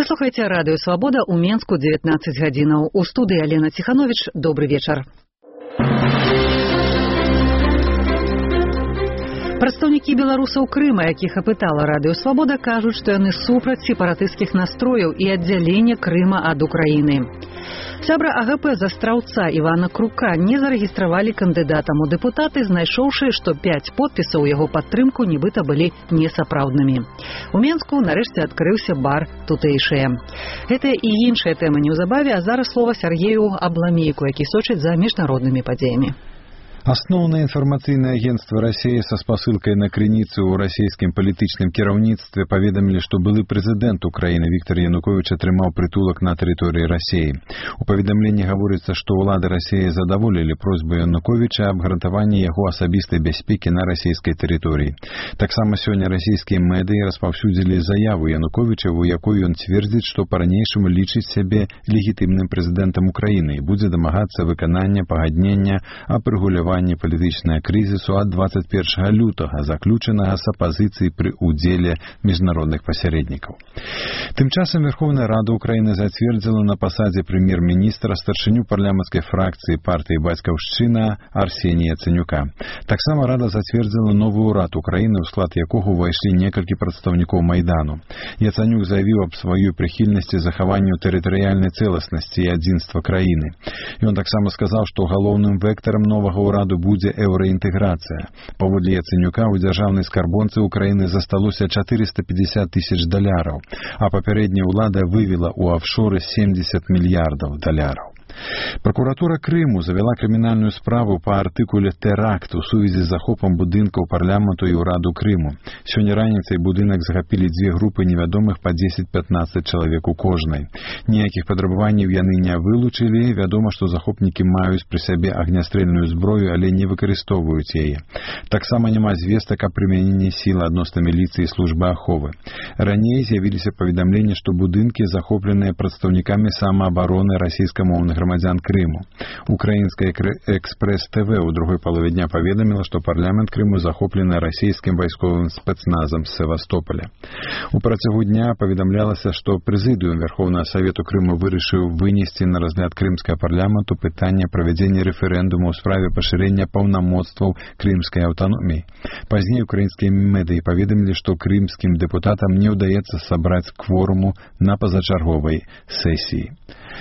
Вы слухаеце радыё Свабода ў Менску 19 гадзінаў. У студыі Алена Ціхановіч. Добры вечар. Прадстаўнікі беларусаў Крыма, якіх апытала радыё Свабода, кажуць, што яны супраць сепаратысцкіх настрояў і аддзялення Крыма ад Украіны. Сябра АГП Застраўца Івана Крука не зарэгістравалі кандыдатам у дэпутаты, знайшоўшы, што 5 подпісаў у яго падтрымку нібыта былі несапраўднымі. У Менску нарэшце адкрыўся бар тутэйшыя. Гэтая і іншая тэма неўзабаве, а зараз слова Сергею Абламейку, які сочыць за міжнароднымі падзеямі. Асноўнае інфармацыйнае агенцтва Расіі са спасылкай на крыніцу ў расійскім палітычным кіраўніцтве паведамілі, што былы прэзідэнт Украіны Віктор Януковіч атрымаў прытулак на тэрыторыі Расіі. У паведамленні гаворыцца, што ўлады Расіі задаволілі просьбу Януковіча аб гарантаванні яго асабістай бяспекі на расійскай тэрыторыі. Таксама сёння расійскія медыі распаўсюдзілі заяву Януковіча, у якой ён цвердзіць, што па-ранейшаму лічыць сябе легітымным прэзідэнтам Украіны і будзе дамагацца выканання пагаднення аб рэгуляванні палітычнага крызісу ад 21 лютага, заключанага з апазіцыяй пры ўдзеле міжнародных пасярэднікаў. Тым часам Верховная Рада Украіны зацвердзіла на пасадзе прэм'ер-міністра старшыню парламенцкай фракцыі партыі «Бацькаўшчына» Арсенія Яцэнюка. Таксама Рада зацвердзіла новы ўрад Украіны, у склад якога ўвайшлі некалькі прадстаўнікоў Майдану. Яцэнюк заявіў аб сваёй прыхільнасці захаванню тэрытарыяльнай цэласнасці і адзінства краіны. Ён таксама сказаў, што галоўным вектарам новага ўраду будзе еўраінтэграцыя. Паводле Яцэнюка у дзяржаўнай скарбонцы Украіны засталося 450 тысяч даляраў, а папярэдняя ўлада вывела ў афшоры 70 мільярдаў даляраў. Пракуратура Крыму завяла крымінальную справу па артыкуле «Тэракт» у сувязі з захопам будынкаў парламенту і ўраду Крыму. Сёння раніцай будынак захапілі дзве групы невядомых па 10-15 чалавек у кожнай. Ніякіх падрабаванняў яны не вылучылі. Вядома, што захопнікі маюць пры сабе агнястрэльную зброю, але не выкарыстоўваюць яе. Таксама няма звестак аб прымяненні сіл адносна міліцыі і службы аховы. Раней з'явіліся паведамленні, што будынкі захопленыя прадстаўнікамі самаабароны расійскамоўных грамадзян Крыму. Украінская экспрэс-ТВ ў другой палове дня паведаміла, што парламент Крыму захоплены расійскім вайсковым спецназам з Севастополя. У працягу дня паведамлялася, што прэзідыум Верховнага Савету Крыму вырашыў вынесці на разгляд крымскага парламенту пытанне правядзення рэферэндуму ў справе пашырэння паўнамоцтваў крымскай аўтаноміі. Пазней украінскія медыі паведамілі, што крымскім дэпутатам не ўдаецца сабраць кворуму на пазачарговай сесіі.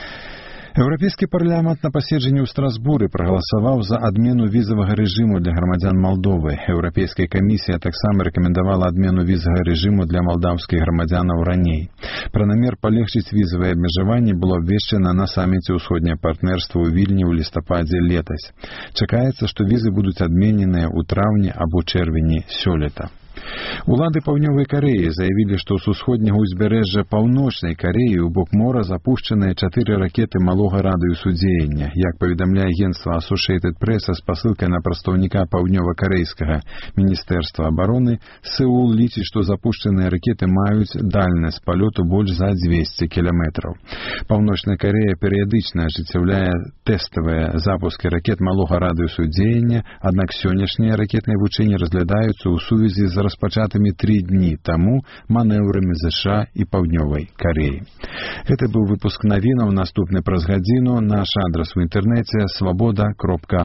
Еўрапейскі парламент на паседжанні ў Страсбуры прагаласаваў за адмену візавага рэжыму для грамадзян Малдовы. Еўрапейская камісія таксама рэкамендавала адмену візавага рэжыму для малдаўскіх грамадзянаў раней. Пра намер палегчыць візавыя абмежаванні было абвешчана на саміце ўсходняе партнерства ў Вільні ў лістападзе летась. Чакаецца, што візы будуць адмененыя ў траўні або чэрвені сёлета. Улады Паўднёвай Карэі заявілі, што з усходняга ўзбярэжжа Паўночнай Карэі ў бок мора запушчаныя 4 ракеты малога радыусу дзеяння. Як паведамляе агенцтва Associated Press са спасылкай на прадстаўніка паўднёва-карэйскага міністэрства абароны, Сеул лічыць, што запушчаныя ракеты маюць дальнасць палёту больш за 200 кіламетраў. Паўночная Карэя перыядычна ажыццяўляе тэставыя запускі ракет малога радыусу дзеяння, аднак сённяшнія ракетныя вучэнні разглядаюцца ў сувязі з распачатымі 3 дні таму манеўрамі ЗША і Паўднёвай Карэі. Гэта быў выпуск навінаў. Наступны праз гадзіну. Наш адрас у інтэрнэце свабода.орг.